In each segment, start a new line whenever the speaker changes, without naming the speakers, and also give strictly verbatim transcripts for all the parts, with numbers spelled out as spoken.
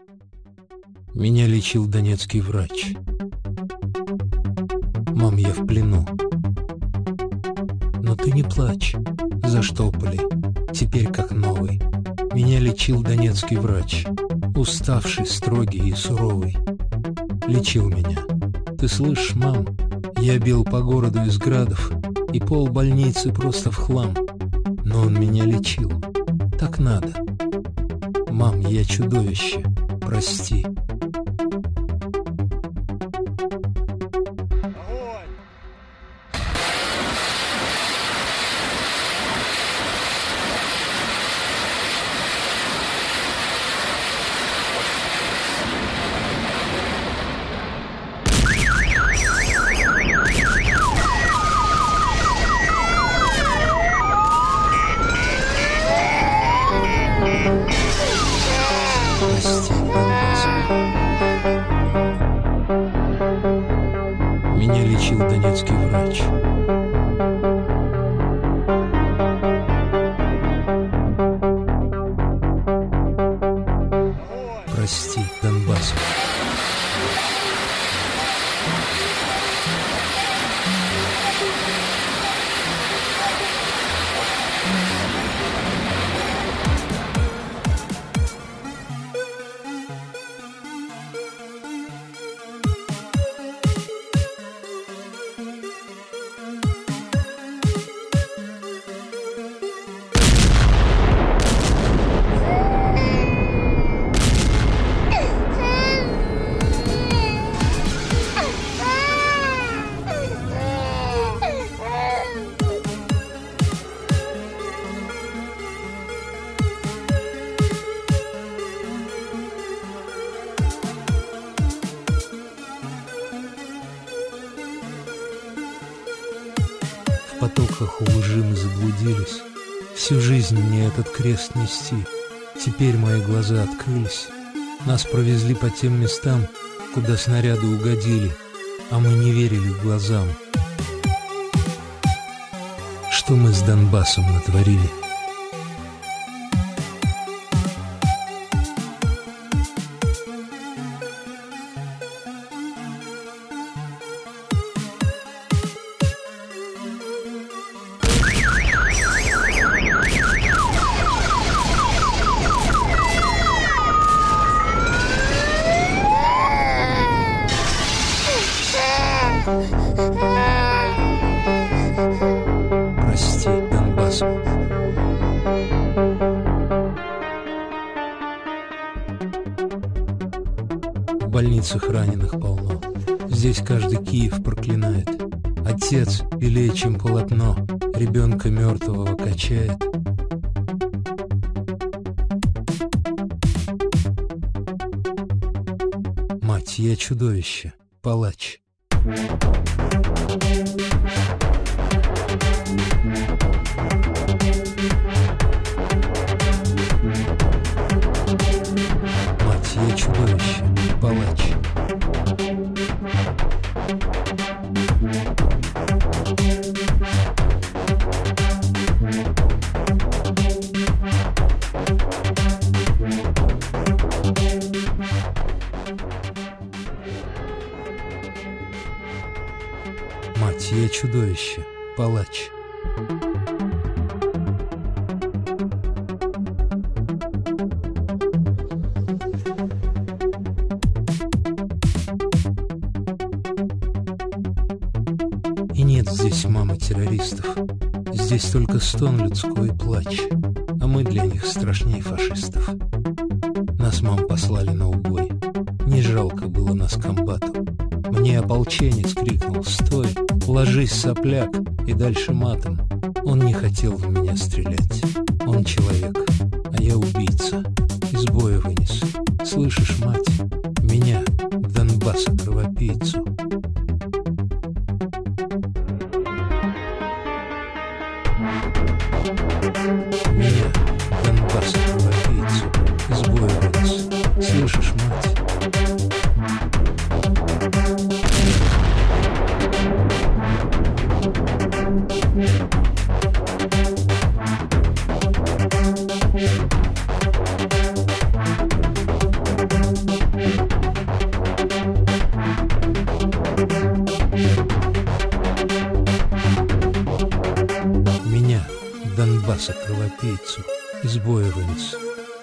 Меня лечил донецкий врач. Мам, я в плену. Но ты не плачь, заштопали, теперь как новый. Меня лечил донецкий врач, уставший, строгий и суровый. Лечил меня. Ты слышишь, мам, я бил по городу из градов, и пол больницы просто в хлам. Но он меня лечил. Так надо. Мам, я чудовище, прости. Меня лечил донецкий врач. Прости, Донбасс. В потоках лжи мы заблудились. Всю жизнь мне этот крест нести. Теперь мои глаза открылись. Нас провезли по тем местам, куда снаряды угодили, а мы не верили глазам. Что мы с Донбассом натворили? Прости, Донбасс. В больницах раненых полно. Здесь каждый Киев проклинает. Отец белее, чем полотно, ребенка мертвого качает. Мать, я чудовище, палач. Мать, я чудовище, палач. Мать, я чудовище, палач. И нет здесь мамы террористов. Здесь только стон людской и плач. А мы для них страшнее фашистов. Нас, мам, послали на убой. Не жалко было нас комбату. Мне ополченец крикнул: «Стой, ложись, сопляк!» И дальше матом. Он не хотел в меня стрелять. Он человек, а я убийца. Из боя вынес. Слышишь, мать, меня, Донбасса, кровопийцу. Меня, Донбасса, кровопийцу. Из боя вынес. Слышишь, мать? Донбасса кровопийцу, из боя вынес.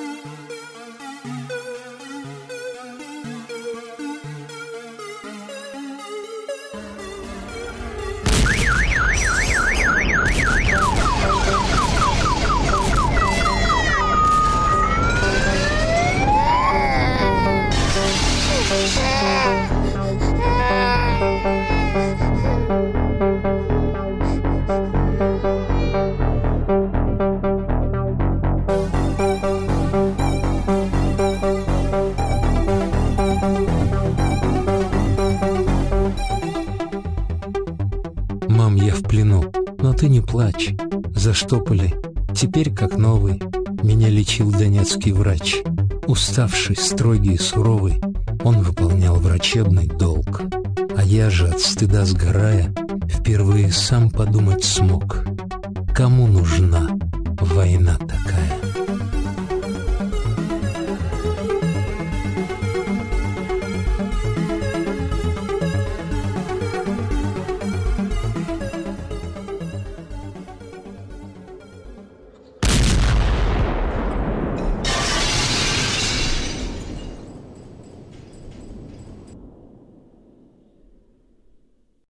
Мам, я в плену, но ты не плачь. Заштопали, теперь как новый. Меня лечил донецкий врач. Уставший, строгий и суровый, он выполнял врачебный долг. А я же, от стыда сгорая, впервые сам подумать смог: кому нужна война такая?